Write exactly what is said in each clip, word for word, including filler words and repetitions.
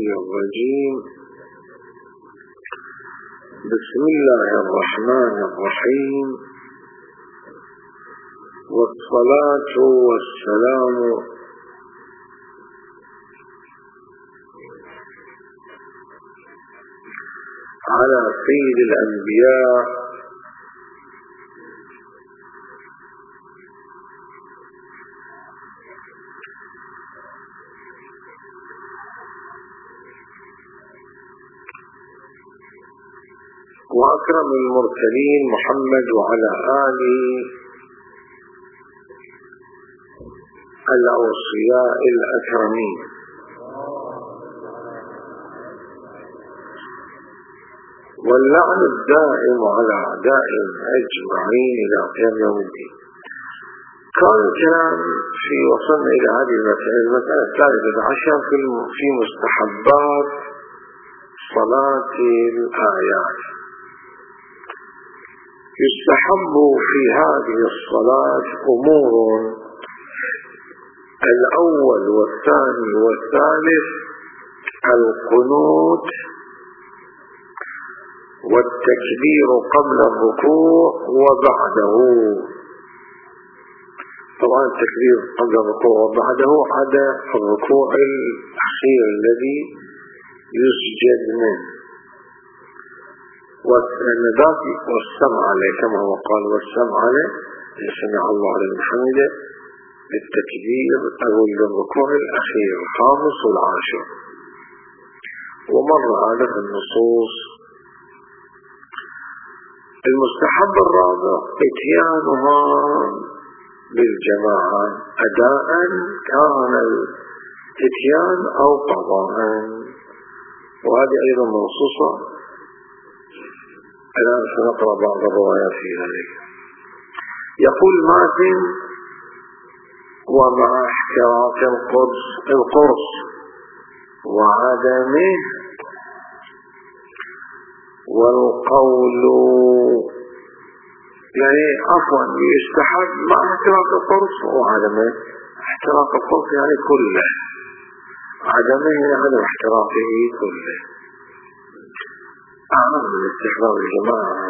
الرجيم. بسم الله الرحمن الرحيم، والصلاة والسلام على سيد الأنبياء وأكرم المرسلين محمد وعلى آله الأوصياء الأكرمين. واللعن الدائم على أعدائهم أجمعين إلى قيام يوم الدين. كان الكلام في وصلنا إلى هذه المسألة المسألة الثالثة عشر في مستحبات صلاة الآيات. يستحب في هذه الصلاة أمور: الأول والثاني والثالث القنوت والتكبير قبل الركوع وبعده. طبعا التكبير قبل الركوع وبعده عدا الركوع الأخير الذي يسجد منه، والسمع عليه كما هو قال: والسمع عليه سمع الله لمن حمده بالتكبير أو الركوع الأخير الخامس والعاشر. ومر هذا في النصوص. المستحب الرابع اتيانها بالجماعة أداء كان الاتيان أو قضاء، وهذه أيضا منصوصة. الآن سنقرأ بعض الروايات في ذلك. يقول ماتن: ومع احتراق القرص القرص وعدمه والقول، يعني عفوا يستحب مع احتراق القرص وعدمه. احتراق القرص يعني كله، عدمه يعني احتراقه كله. أعلم من استحباب الجماعة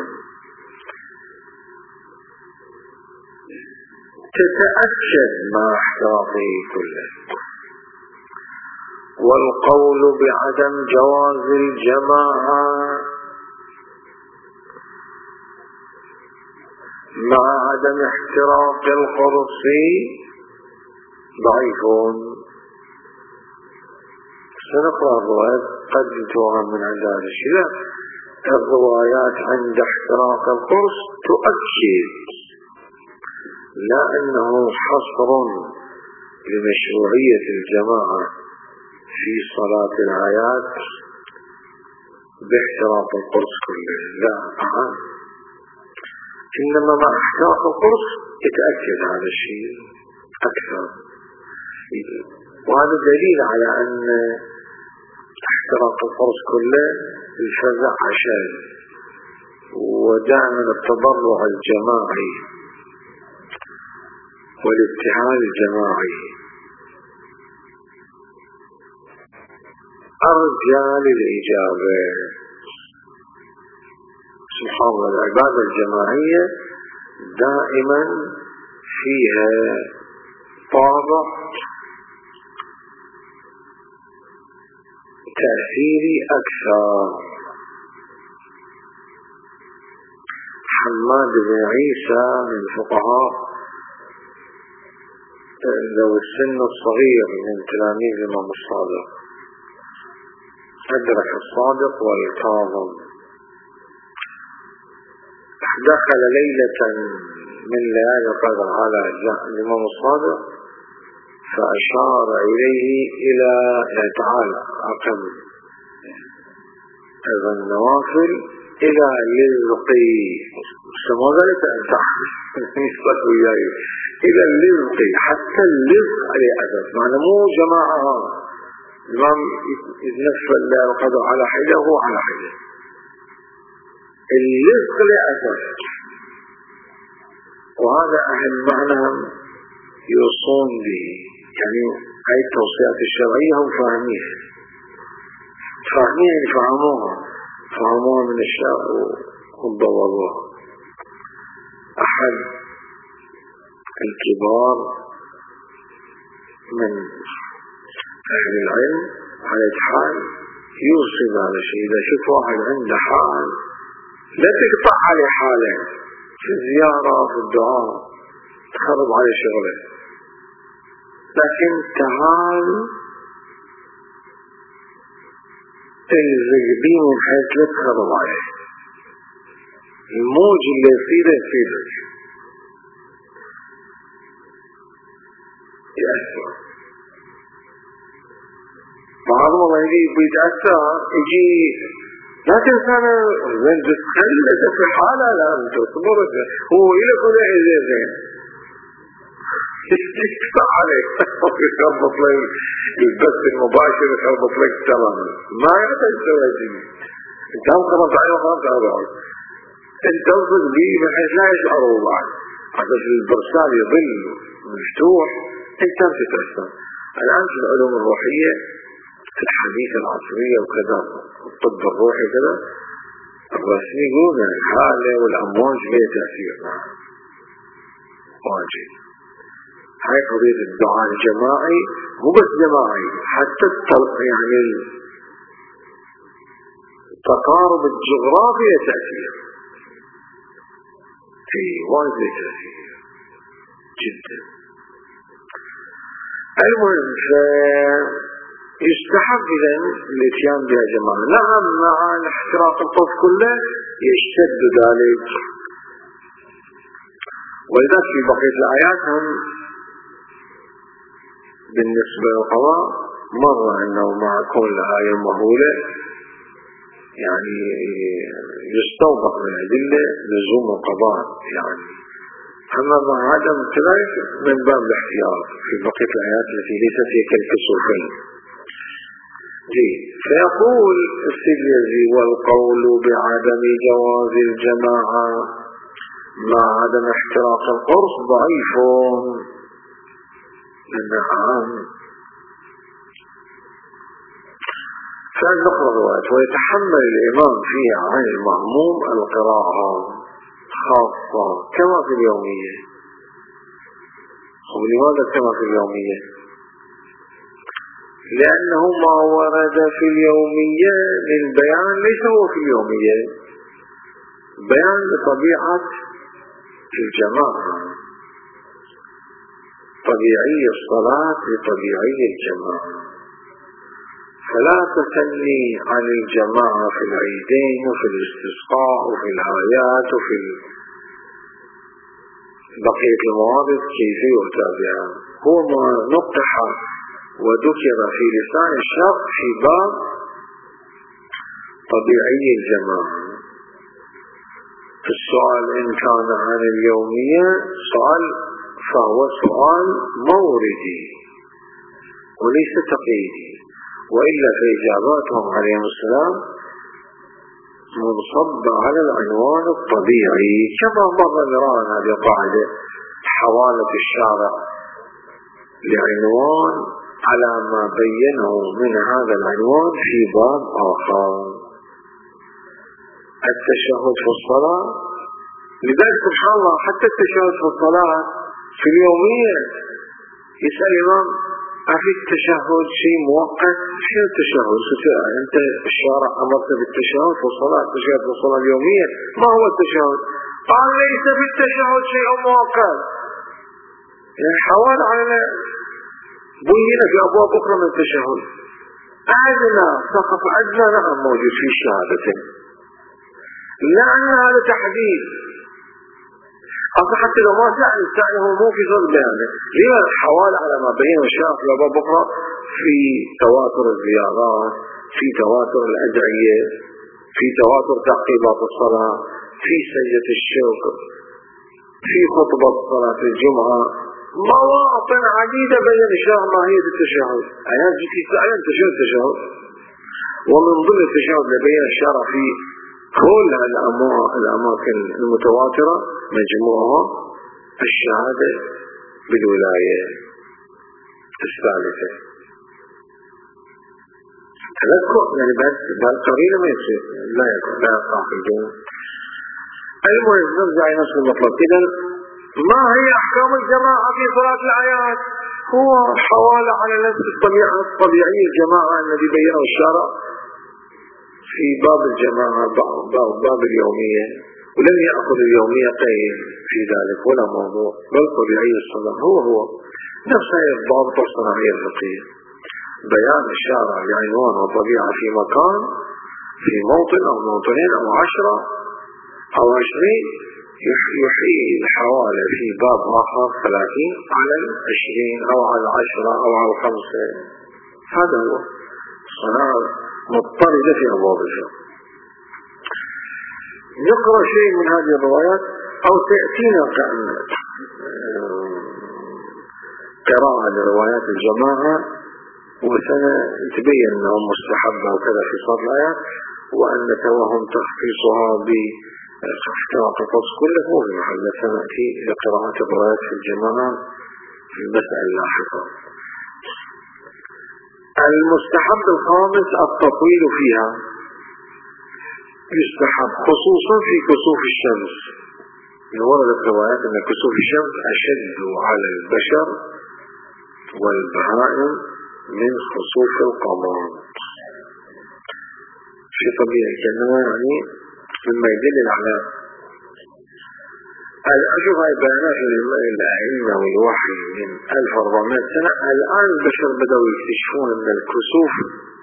تتأكد مع احتراقه كله. والقول بعدم جواز الجماعة مع عدم احتراق القرص ضعيف. سنقرأ الروايات قد توهم من عند هذا الشيء. الروايات عند احتراق القرص تؤكد، لا أنه حصر لمشروعية الجماعة في صلاة الآيات باحتراق القرص كله، لا أعلم. إنما مع احتراق القرص يتأكد هذا الشيء أكثر، وهذا دليل على أن احتراق القرص كله الفزع عشان، ودائما التضرع الجماعي والابتهال الجماعي أرجى للإجابة. سبحان الله، العبادة الجماعية دائما فيها طابع تأثيري أكثر. حماد بن عيسى من فقهاء ذوي السن الصغير من تلاميذ الإمام الصادق، أدرك الصادق والكاظم. دخل ليلة من ليالي القدر على الإمام الصادق فأشار إليه إلى تعالى عقب هذا النوافل إلى اللذقي، سمو ذلك نسبة وياي إلى اللذقي، حتى اللذق عليه أدب، معنى مو جماعة الإمام يتنفل القدر على حيله وهو على حيله، اللذق لأدب. وهذا أهم معنى يوصون به، يعني هاي التوصيات الشرعية هم فاهمين. فاهمين فهموها فهموها من الشاء وضبطوها. أحد الكبار من أهل العلم على حال يوصي هذا الشيء. إذا شفت واحد عنده حال لا تقطع عليه حاله في الزيارة في الدعاء تخرب عليه شغله، لكن تعال تلزق بيه من حيث لا تخرب عليه. الموج اللي يصيره يصيرك يأثر. بعض الله يجي بيتأثر يجي لا تنسانا وين تتخلت في حالة لا انت صبرت هو إلك ولا إذا زين يشتغل عليك يخربط لك البث المباشر يخربط لك تمام ما يحتاج تسوي شيء. انت هم خربت عليه وخربت على بعض انت وصل بيه بحيث لا يشعروا بعض حتى في البرسال يظل مفتوح انت بتتأثر. الآن في العلوم الروحية الحديثة العصرية وكذا الطب الروحي كذا الرسمي يقولون الحالة والأمواج لها تأثير واجب. هاي قضية الدعاء الجماعي مو بس جماعي حتى يعني التقارب الجغرافي له تأثير في واجب له تأثير جدا. المهم يستحق إذن الاتيان بها جماعة. نعم مع الاحتراق الطف كله يشتد ذلك. ولذلك في بقية الآيات هم بالنسبة للقضاء مرة أنه مع كل آية مهولة يعني يستوضح من أدلة لزوم القضاء يعني. أما مع عدم كذلك من باب الاحتياط في بقية الآيات التي ليست هي كالكسوفين. فيقول السجزي والقول بعدم جواز الجماعة مع عدم احتراق القرص ضعيف نعم. فنقرأ الروايات ويتحمل الإمام فيها عن المأموم القراءة خاصة كما في اليومية. ولماذا كما في اليومية؟ لأنه ما ورد في اليومية من بيان ليس هو في اليومية بيان لطبيعة الجماعة طبيعي الصلاة لطبيعي الجماعة. فلا تثني عن الجماعة في العيدين وفي الاستسقاء وفي الآيات وفي بقية المواضع كيف يتابعها. هو ما نقح وذكر في لسان الشرع في باب طبيعي الجماعة. السؤال إن كان عن اليومية سؤال فهو سؤال موردي وليس تقييدي، وإلا فإجاباتهم عليهم السلام منصب على العنوان الطبيعي كما مر نرانا هذه القاعدة حوالة الشارع لعنوان على ما بينه من هذا العنوان في باب آخر التشهد في الصلاة. لذلك سبحان الله حتى التشهد في الصلاة في اليومية يسأل الإمام أفي التشهد شيء مؤقت؟ شنو التشهد؟ أنت الشارع أمرت بالتشهد في الصلاة التشهد في الصلاة اليومية ما هو التشهد؟ قال ليس في التشهد شيء مؤقت. يعني حوال على بينا في أبواب أخرى من التشهد. أدنى سقف أدنى نعم موجود في الشهادتين، لأن هذا تحديد أصلا حتى لو ما سأل السائل هو مو في صدق بيانه. لما حوال على ما بين الشرع في أبواب أخرى في تواتر الزيارات، في تواتر الأدعية، في تواتر تعقيبات الصلاة، في سجدة الشوق، في خطبة صلاة الجمعة، مواطن عديدة بين الشرع ماهية التشهد. أنا جيت سأل التشهد تشهد ومن ضمن التشهد لبين الشرع في كل الأماكن المتواترة مجموعها الشهادة بالولاية الثالثة. تذكر يعني بهالقرينة ما يصير لا يكون لا يقع في الجنة. المهم نرجع إلى نفس المطلب. إذا ما هي أحكام الجماعة في صلاة الآيات؟ هو حوالة على نفس الطبيعة الطبيعية الجماعة الذي بينه الشارع في باب الجماعة باب, باب اليومية، ولم يأخذ اليومية قيد في ذلك ولا موضوع، بل طبيعي الصلاة هو هو نفس هي الضابط الصناعية الفقهية، بيان الشارع لعنوان وطبيعة في مكان في موطن أو موطنين أو عشرة أو عشرين يحيي الحوالة في باب آخر ثلاثين على العشرين أو على العشرة أو على الخمسة. هذا هو صناعة مضطردة في أبواب الفقه. نقرأ شيء من هذه الروايات أو تأتينا قراءة لروايات الجماعة وسنتبين أنهم مستحبة وكذا في صلاة الآيات، وأن توهم تخصيصها باختراق القصص كله مو في محل. سنأتي إلى قراءة الروايات في الجماعة في المسألة اللاحقة. المستحب الخامس التطويل فيها، يستحب خصوصا في كسوف الشمس. وردت روايات أن كسوف الشمس أشد على البشر والبهائم من خسوف القمر. شيء طبيعي كأنه يعني مما يدل على أشوف هاي بيانات العلم والوحي من ألف وأربعمائة سنة. الآن البشر بدأوا يكتشفون أن الكسوف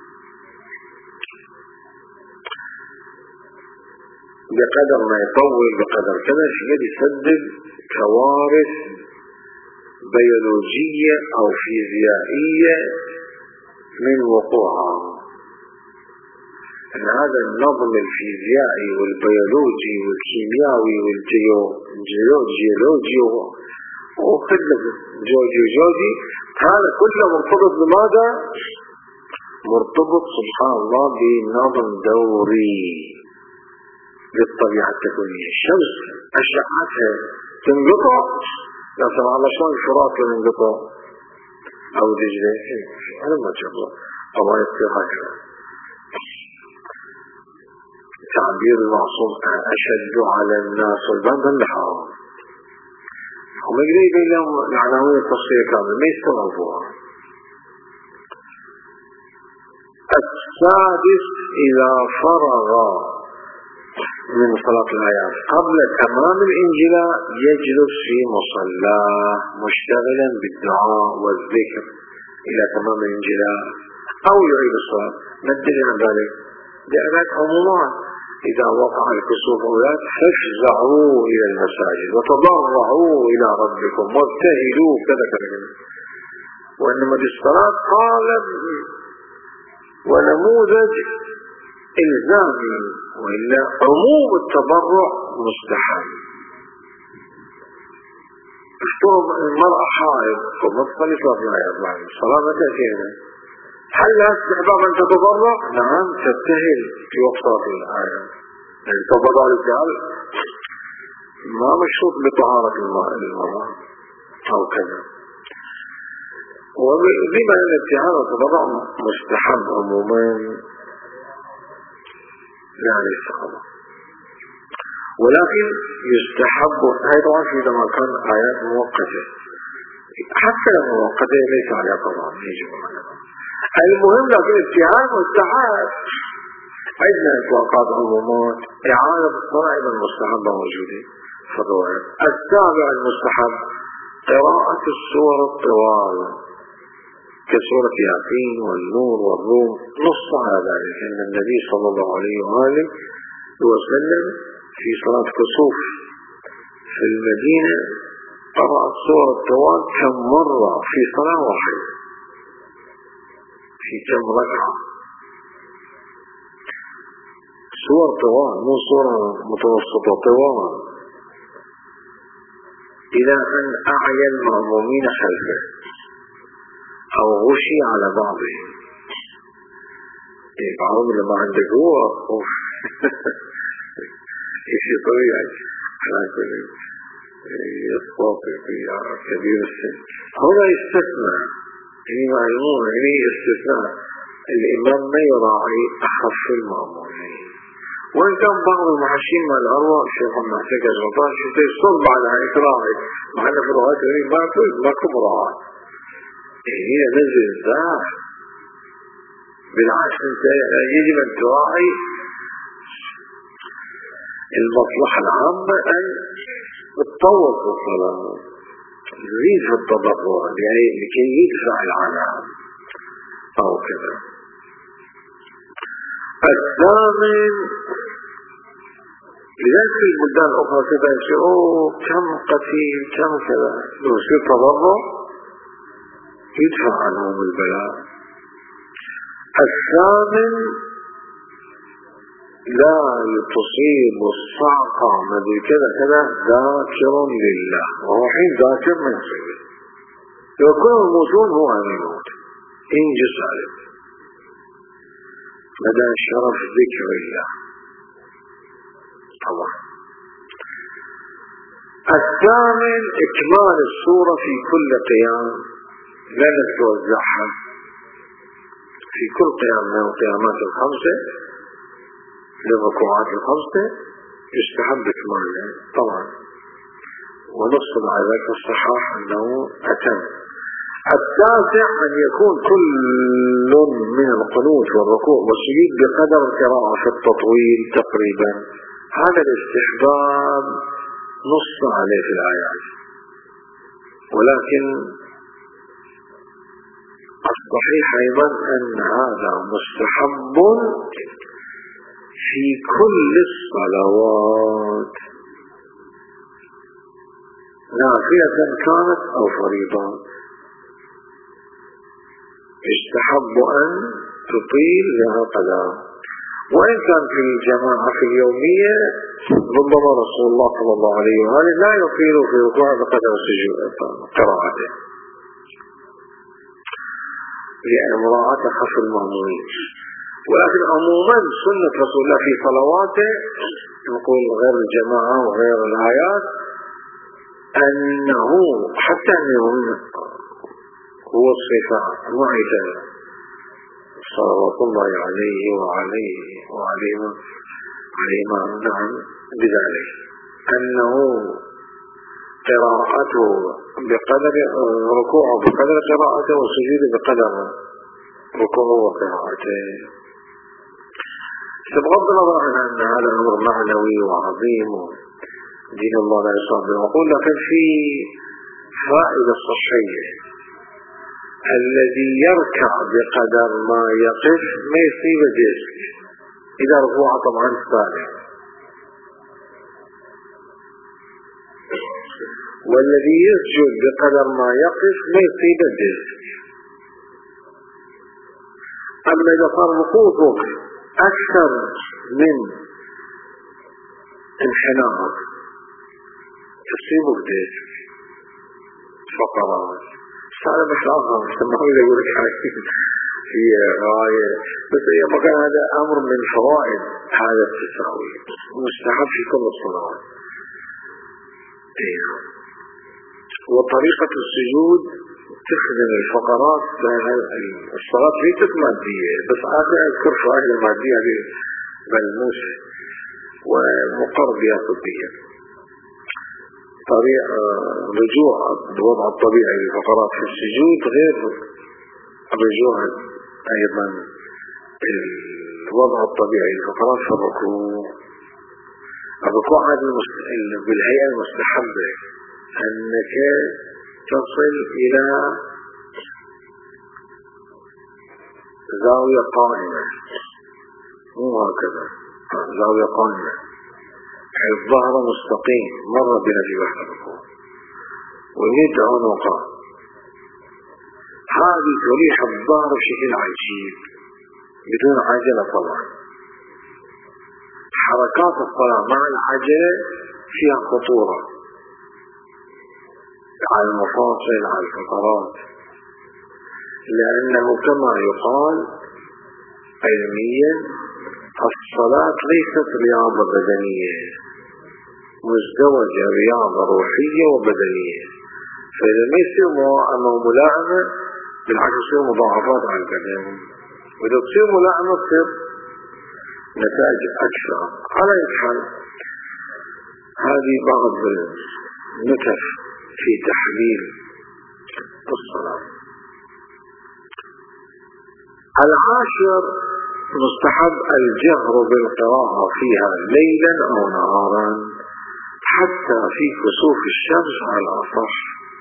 بقدر ما يطول بقدر كذا شيء يسبب كوارث بيولوجية أو فيزيائية من وقوعها. أن هذا النظم الفيزيائي والبيولوجي والكيميائي والجيولوجي وخلف جوجي جوجي هذا كله مرتبط بماذا؟ مرتبط سبحان الله بنظم دوري للطبيعة التكوينية. الشمس أشعتها تنقطع، لا سمع الله شلون الفرات لما ينقطع أو دجلة هذا ما شاء الله الله يصير هكذا. تعبير المعصوم أشد على الناس والبند الحرام، هم يقدروا يبين لهم العناوين التصفية كاملة ما يستوعبوها. السادس إذا فرغ من صلاة الآيات قبل تمام الانجلاء يجلس في مصلاه مشتغلا بالدعاء والذكر إلى تمام الانجلاء أو يعيد الصلاة. ما الدليل على ذلك؟ لأنك عموما إذا وقع الكسوف أولاد فافزعوا إلى المساجد وتضرعوا إلى ربكم وابتهلوا كذا كذا. وإنما بالصلاة قالب ونموذج إلزامي، وإلا عموم التضرع مستحب. افترض المرأة حائض فمصلي صلاة الآيات بعد الصلاة ما تأتي هنا، هل لها استحباب أن تتضرع؟ نعم تبتهل في وقت صلاة الآيات. يعني تضرع الرجال ما مشروط بطهارة المرأة أو كذا. وبما أن الابتهال والتضرع مستحب عموما يعني الصحابة، ولكن يستحب هذا طبعا في لما كان آيات مؤقتة، حتى مؤقتة ليس عليها قضاء يجب عليها. المهم لكن الابتهال مستحب. عندنا إطلاقات عمومات إعادة الصلاة أيضا مستحبة موجودة في الروايات. السابع المستحب قراءة السور الطوال كسورة ياسين والنور والروم. نص على ذلك أن النبي صلى الله عليه وآله وسلم في صلاة كسوف في المدينة قرأ السور الطوال كم مرة في صلاة واحدة في كم ركعة. سور طوال مو سورة متوسطة طوال، إلى أن أعيا المأمومين خلفه أو غشي على بعضه. إيه بعضهم لما عندك هو يشي طبيعي لكن يصطفي في كبير السن. هنا يستثنى، يعني معلومون يعني استثناء الإمام ما يراعي أخف المأمومين، وإن كان بعض المحشين مع الأروع الشيخ المعتقد رضاش يصب على إكراهي، مع أن في الروايات ما تريد ماكو مراعاة، هي نزل الذات. بالعكس أنت يجب أن تراعي المصلحة العامة أن تتطور في الصلاة، يزيد في التضرع يعني لكي يدفع العناء أو كذا. الثامن، لذلك في البلدان الأخرى كذا يقول كم قتيل كم كذا، لو يصير تضرع يدفع عنهم البلاء. الثامن، لا تصيب الصعقة مدري كذا كذا ذاكر لله، وهو حين ذاكر من سبيل يكون الموتون هو أن يموت انجز عليه مدى شرف ذكر الله طبعا. الثامن، إكمال السورة في كل قيام، لا نتوزعها في كل قيام من القيامات الخمسة للركوعات الخمسة يستحب إكمالها طبعا، ونص على ذلك الصحاح أنه أتم. التاسع، أن يكون كل من القنوت والركوع والسجود بقدر القراءة في التطويل تقريبا. هذا الاستحباب نص عليه في الآيات، ولكن الصحيح أيضا أن هذا مستحب في كل الصلوات نافلة كانت أو فريضة. يستحب أن تطيل لها قدر، وإن كان في الجماعة في اليومية ربما رسول الله صلى الله عليه وآله لا يطيل في ركوع بقدر سجود قراءته لأن مراعاة خف المأمومين. ولكن عموما سنة رسول الله في صلواته نقول غير الجماعة وغير الآيات أنه حتى أنهم هو الصفات معيدة صلوات الله عليه وعليه وعليه عليهما نعم بذلك أنه قراءته بقدر ركوعه بقدر قراءته وسجوده بقدر ركوعه وقراءته. بغض النظر عن أن هذا أمر معنوي وعظيم ودين الله لا يصاب به، وأقول لكن في فائدة صحية، الذي يركع بقدر ما يقف ما يصيب جسم إذا ركوع طبعا ثاني، والذي يسجد بقدر ما يقف ما يصيب جسم. أما إذا صار وقوفه أكثر من انحناء تصيبه جسم فقرات. هذا مش أظهر سمعوا لي يقول لك هي رواية، بس هي مكان هذا أمر من فوائد هذا التساوي مستحب في كل الصلوات. وطريقة السجود تخدم الفقرات، الصلاة ليست مادية بس آخر أذكر فوائد المادية هذه ملموسة ومقر بها طبيا. طريقة رجوع الوضع الطبيعي للفقرات في السجود غير رجوع أيضا الوضع الطبيعي للفقرات في الركوع. الركوع هذا بالهيئة المستحبة أنك تصل إلى زاوية قائمة، مو هكذا زاوية قائمة الظهر مستقيم مرة بنا في واحد الركوع ويد عنقه، هذه تريح الظهر بشكل عجيب بدون عجلة. طبعا حركات الصلاة مع العجلة فيها خطورة على المفاصل على الفقرات، لأنه كما يقال علميا الصلاة ليست رياضة بدنية مزدوجة، رياضة روحية وبدنية، فإذا ما يصير ملاعبة بالعكس يصير مضاعفات على البدن وإذا تصير ملائمة تصير نتائج أكثر. على أي حال هذه بعض النكت في تحليل الصلاة. العاشر مستحب الجهر بالقراءة فيها ليلا أو نهارا حتى في كسوف الشمس على الأصح.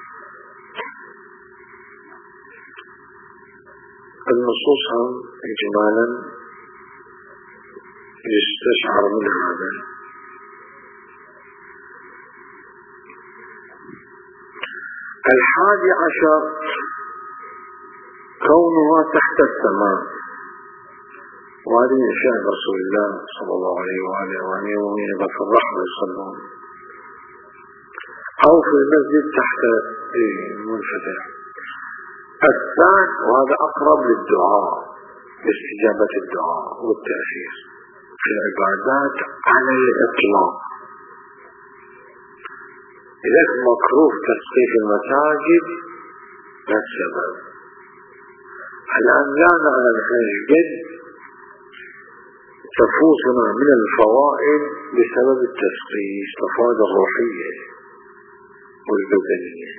النصوص هم إجمالا يستشعر من هذا. الحادي عشر كونها تحت السماء، وهذه من شأن رسول الله صلى الله عليه وآله وآله وآله في الرحمة يصلون، أو في المسجد تحت المنفتح. الثاني وهذا أقرب للدعاء، لاستجابة الدعاء والتأثير في العبادات على الإطلاق. لذلك مكروه تسقيف المساجد للسبب. الآن لا نعلم جد تفوزنا من الفوائد بسبب التسقيف، الفوائد الروحية والبدنية.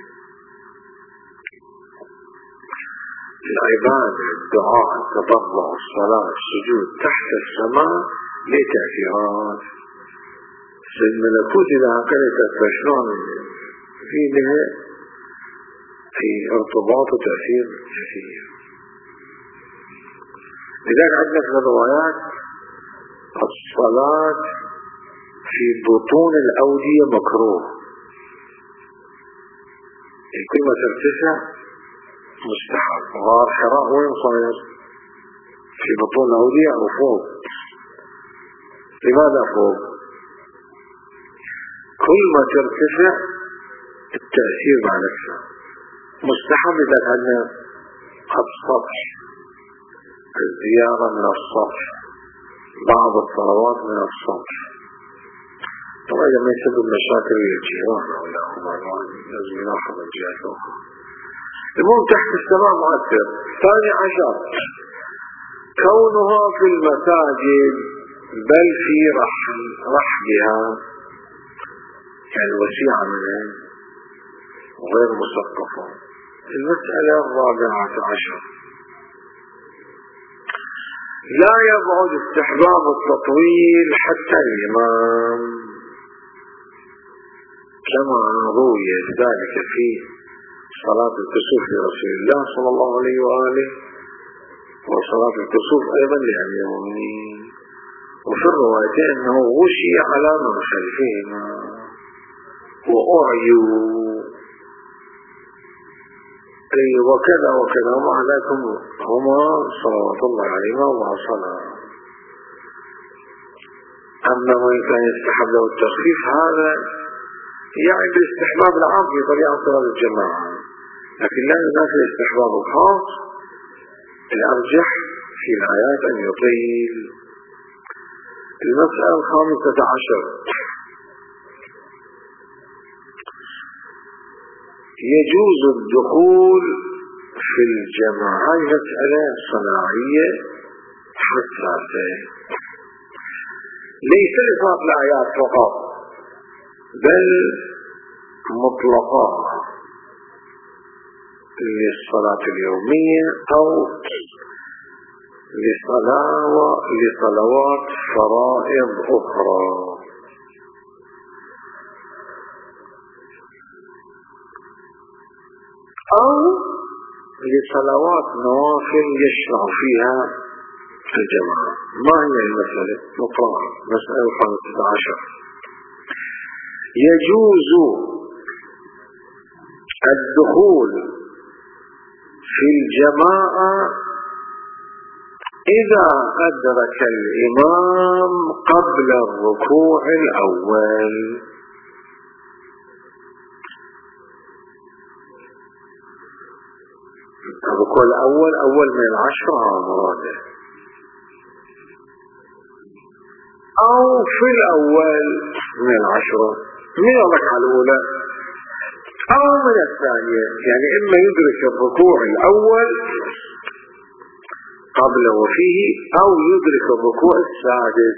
العبادة، الدعاء، التضرع، الصلاة، السجود تحت السماء ليه تأثيرات. الملكوت إذا هكذا تفشلون في لها في ارتباط وتأثير كثير. لذلك عندنا في الروايات الصلاة في بطون الأودية مكروه، كل ما ترتفع مستحب. غار حراء وين صاير؟ في بطون الأودية أو فوق. لماذا فوق؟ كل ما ترتفع التأثير مع نفسه. مستحب إذا كان السطح، الزيارة من السطح، بعض الصلوات من السطح. طبعا إذا ما يسبب مشاكل الجيران أو لا لازم يلاحظ الجهات الأخرى. المهم تحت السماء مؤثر. ثاني عشر كونها في المساجد بل في رحل رحلها، يعني وسيعة منها وغير مسقفة. المسألة الرابعة عشر لا يبعد استحباب التطويل حتى الإمام، كما روي ذلك في صلاة الكسوف لرسول الله صلى الله عليه وآله، وصلاة الكسوف أيضا لأمير المؤمنين. وفي الروايتين أنه غشي على من خلفهما وأعيوا أي وكذا وكذا، ومع ذلك هما صلوات الله عليهما وصلاة. أما من كان يستحب له التخفيف هذا يعني بالاستحباب العام في طريقة صلاة الجماعة، لكن لا ينافي الاستحباب الخاص. الأرجح في الآيات أن يطيل. المسألة الخامسة عشر يجوز الدخول في الجماعة. مسألة صناعية حساسة، ليس لإطلاق الآيات فقط بل مطلقة للصلاة اليومية أو لصلوات فرائض أخرى. أو لصلوات نوافل يشرع فيها الجماعة. ما هي المسألة؟ مطلقة. مسألة خمسة عشر يجوز الدخول في الجماعة إذا أدرك الإمام قبل الركوع الأول. الركوع الأول أول من العشرة مراده، أو في الأول من العشرة من الركعة الأولى أو من الثانية، يعني إما يدرك الركوع الأول قبل وفيه أو يدرك الركوع السادس.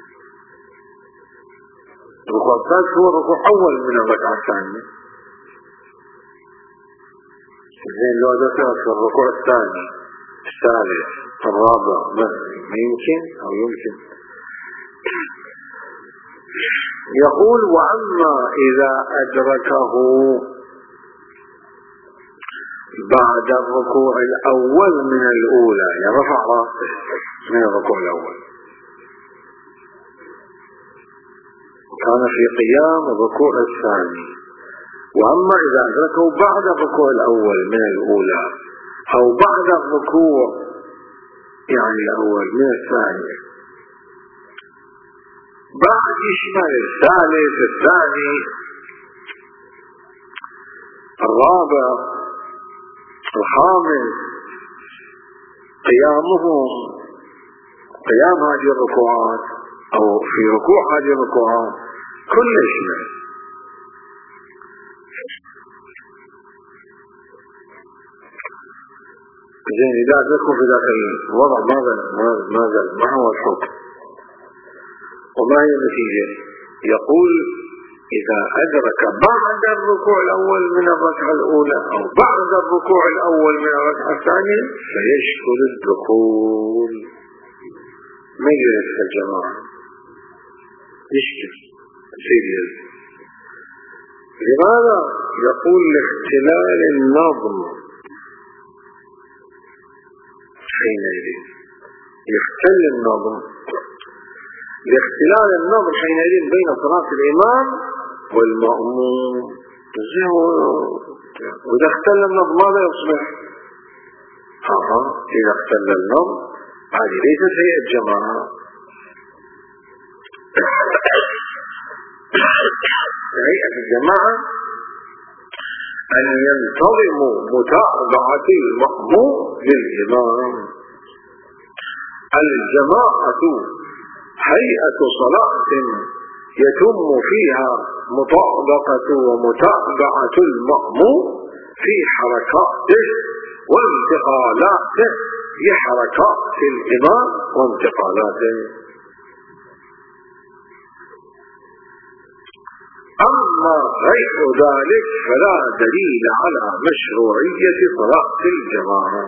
الركوع السادس هو الركوع أول من الركعة الثانية. زين لو ذكرت في الركوع الثاني الثالث الرابع بس ما يمكن أو يمكن. يقول وأما إذا أدركه بعد الركوع الأول من الأولى، يعني رفع راسه من الركوع الأول وكان في قيام الركوع الثاني، وأما إذا أدركه بعد الركوع الأول من الأولى أو بعد الركوع يعني الأول من الثاني، بعد يشمل الثالث الثاني الرابع الخامس، قيامهم قيام هذه الركوعات أو في ركوع هذه الركوعات كل يشمل. زين إذا أدركوا في ذاك الوضع ماذا ماذا ما هو الحكم وما هي النتيجة؟ يقول إذا أدرك بعد الركوع الأول من الركعة الأولى أو بعد الركوع الأول من الركعة الثانية فيشكل الدخول. ما يجلس يا جماعة يشكل سيريال. لماذا؟ يقول لاختلال النظم حينئذ، يختل النظم لاختلال النظر حينئذ بين صلاة الإمام والمأموم. وإذا اختل النظر ماذا يصبح؟ آه إذا اختل النظر هذه ليست هي الجماعة. هيئة الجماعة أن ينتظموا متابعة المأموم للإمام. الجماعة هيئة صلاة يتم فيها مطابقة ومتابعة المأموم في حركاته وانتقالاته لحركات الإمام وانتقالاته. أما غير ذلك فلا دليل على مشروعية صلاة الجماعة.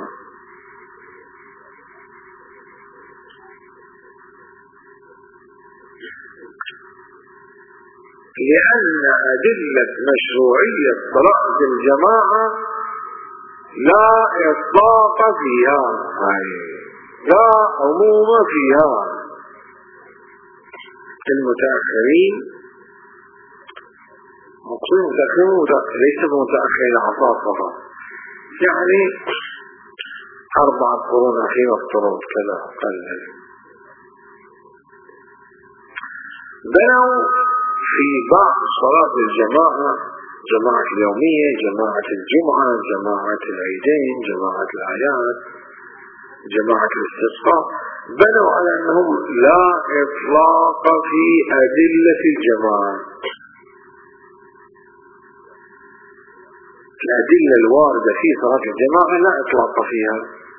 لأن أدلة مشروعية صلاة الجماعة لا إطلاق فيها، لا عموم فيها. المتأخرين مقصود متأخرين ليس متأخرين عصاصة، يعني أربعة قرون أخيرة افترض كذا قلل، بنوا في بعض صلاة الجماعة، جماعة اليومية، جماعة الجمعة، جماعة العيدين، جماعة الأعياد، جماعة الاستسقاء، بنوا على أنهم لا إطلاق في أدلة الجماعة. الأدلة الواردة في صلاة الجماعة لا إطلاق فيها.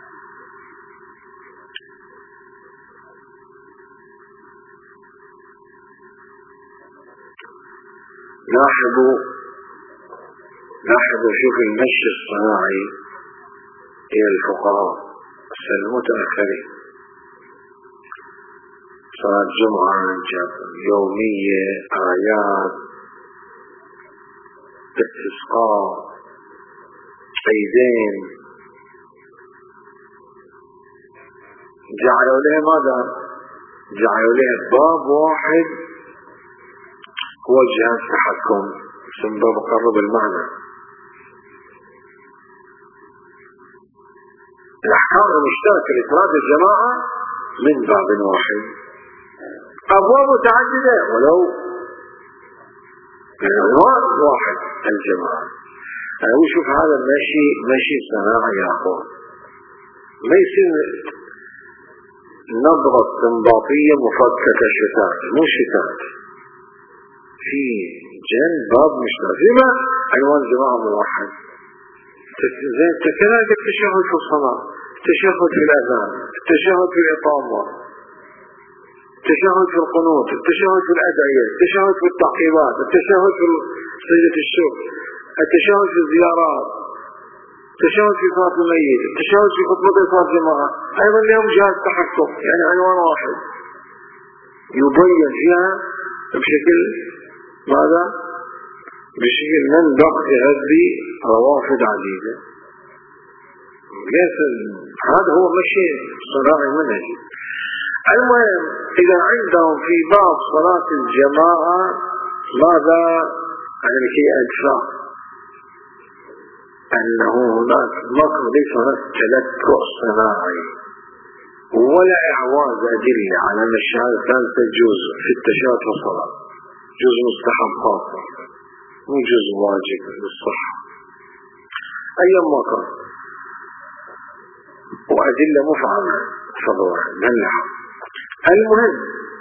لاحظوا لاحظوا شوف المشي الصناعي إلى الفقراء المتأخرين، صلاة جمعة، يومية، أعياد، استسقاء، عيدين، جعلوا لها ماذا؟ جعلوا لها باب واحد هو جهاز تحكم اسمه باب قرب المعنى. الأحكام المشتركة لصلاة الجماعة من باب واحد، أبواب متعددة ولو العنوان واحد الجماعة. أنا وشوف هذا ماشي ماشي صناعي يا أخوان، ما يصير نظرة استنباطية مفككة شتات، مو شتات في جنب باب مشترك. لما عنوان جماعة موحد؟ زين كذلك التشهد في الصلاة، التشهد في الأذان، التشهد في الإقامة، التشهد في القنوت، التشهد في الأدعية، التشهد في التعقيبات، التشهد في سجدة الشكر، التشهد في الزيارات، التشهد في صلاة الميت، التشهد في خطبة صلاة الجماعة، أيضا لهم جهاز تحكم، يعني عنوان واحد يبين فيها بشكل ماذا؟ بشكل منبق يغذي روافد عديدة. ليس هذا هو مشي صراعي منهجي. المهم إذا عندهم في باب صلاة الجماعة ماذا؟ يعني لكي أدفع أنه هناك مطلب ليس هناك تلتع صناعي ولا إعواز أدلة على أن الشهادة الثالثة جزء في التشهد والصلاة، جزء مستحب خاصة مو جزء واجب للصحة أيما كان، وأدلة مفعمة فضوح منها. المهم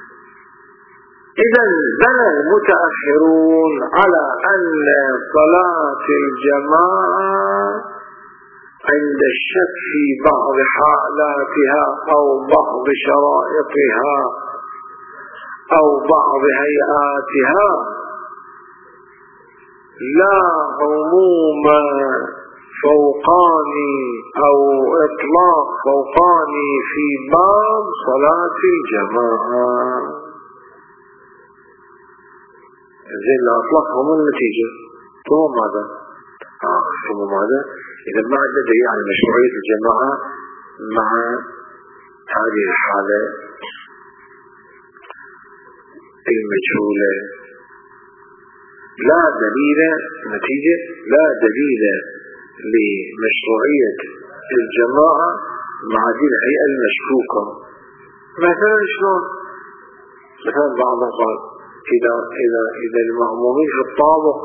إذا بنى المتأخرون على أن صلاة الجماعة عند الشك في بعض حالاتها أو بعض شرائطها أو بعض هيئاتها لا عموم فوقاني أو إطلاق فوقاني في باب صلاة الجماعة. زين لا أطلقهم النتيجة ثم ماذا؟ آه ثم ماذا؟ إذا ما عندنا دليل على مشروعية الجماعة مع هذه الحالة المجهولة، لا دليل نتيجة لا دليل لمشروعية الجماعة مع هذه الهيئة المشكوكة. مثلا شلون؟ مثلا بعضهم قال إذا إذا إذا المأمومين في الطابق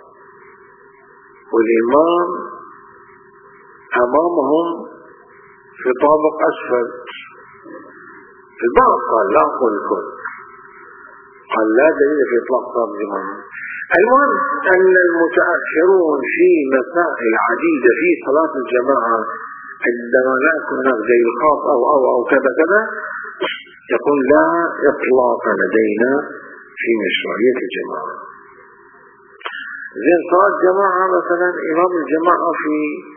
والإمام أمامهم في طابق أسفل، البعض قال لا أقول الكل، قال لا دليل في إطلاق صلاة الجماعة. المهم أن المتأخرون في مسائل عديدة في صلاة الجماعة عندما لا يكون هناك دليل خاص أو أو أو كذا كذا يقول لا إطلاق لدينا في مشروعية الجماعة. زين صلاة الجماعة مثلا إمام الجماعة في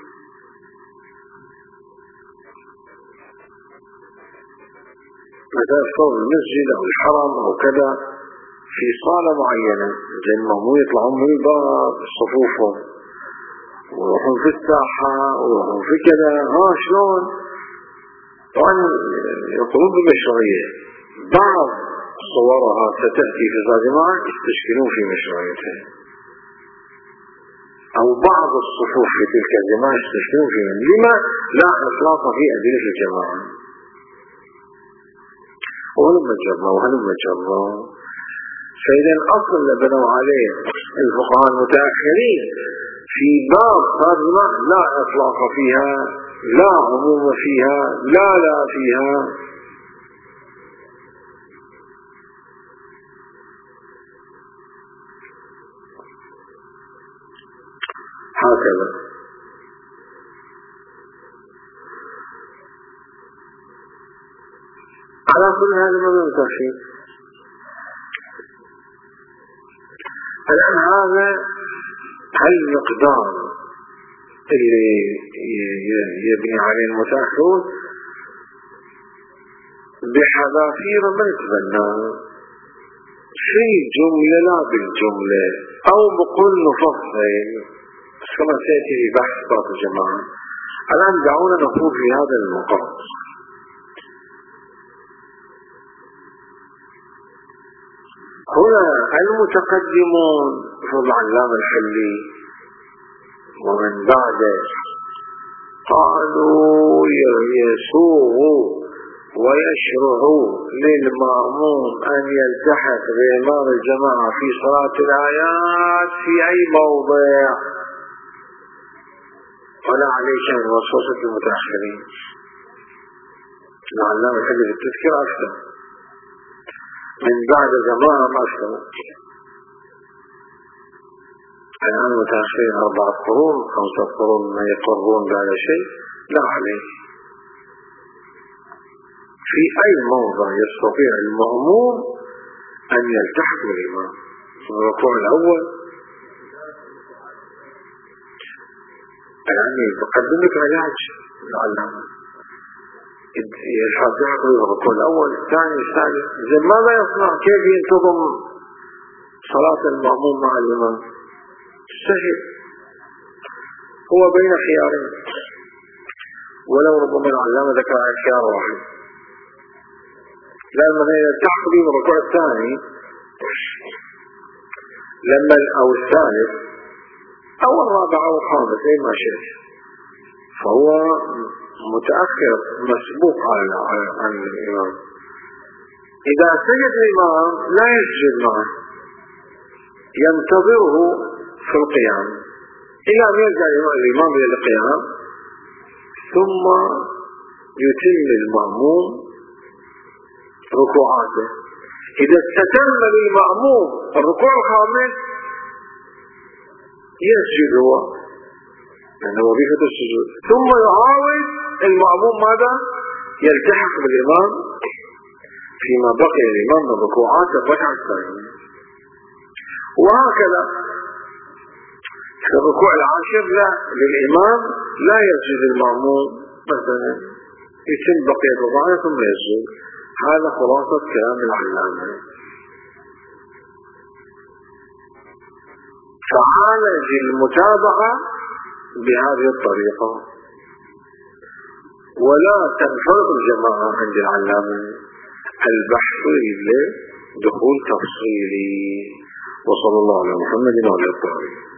مثلا صوب المسجد أو الحرم أو كذا في صالة معينة، زين المأمومين يطلعون من الباب صفوفهم ويروحون في الساحة ويروحون في كذا، ها شلون؟ طبعا يقولون بمشروعية، بعض صورها ستأتي في صلاة الجماعة يستشكلون في مشروعيتها، أو بعض الصفوف في تلك الجماعة يستشكلون فيها. لما لا إطلاق في أدلة الجماعة؟ وهلما جرى وهلما جرى. فإذا الأصل اللي بنوا عليه الفقهاء المتأخرين في باب صلاة الجماعة لا إطلاق فيها، لا عموم فيها، لا لا فيها. هكذا. على كل هذا ما ننتهي الآن. هذا المقدار اللي يبني عليه المتأخرون بحذافير ما يتبناه في جملة لا بالجملة أو بقول نفصل كما سيأتي في بحث صلاة الجماعة. الآن دعونا نقول في هذا المقام. هنا المتقدمون مثل العلامة الحلي ومن بعده قالوا يسوغ ويشرع للمأموم أن يلتحق بإمام الجماعة في صلاة الآيات في أي موضع ولا عليه شيء وصوصة المتأخرين. العلامة الحلي في التذكير أكثر من بعد الجماعة أكثر. الآن متأخرين أربعة قرون خمسة قرون ما يقرون بعد شيء لا عليه. في أي موضع يستطيع المأموم أن يلتحق بالإمام. الركوع الأول يعني تقدم لك علاج العلامة يستطيع الركوع الأول الثاني الثالث. إذا ماذا يصنع؟ كيف ينتظم صلاة المأموم مع الإمام؟ سهل، هو بين خيارين، ولو ربما العلامة ذكر خيار واحد، لأن يلتحق به الركوع الثاني لما أو الثالث أو الرابع أو الخامس أي ما شئت، فهو متأخر مسبوق على عن الإمام. إذا سجد الإمام لا يسجد معه، ينتظره في القيام إلى أن يرجع الإمام إلى القيام، ثم يتم المأموم ركوعاته. إذا استتم للمأموم الركوع الخامس يسجد هو، لأنه وظيفة السجود، ثم يعاود المأموم ماذا؟ يلتحق بالإمام فيما بقي الإمام من ركوعات الركعة الثانية. وهكذا في الركوع العاشر لا للإمام لا يسجد المأموم، مثلا يتم بقية الركعة ثم يسجد. هذا خلاصة كلام العلامة. فعالج المتابعة بهذه الطريقة، ولا تنفرد الجماعة عند العلامة البحث لدخول تفصيلي. وصلى الله على محمد وعلى آله.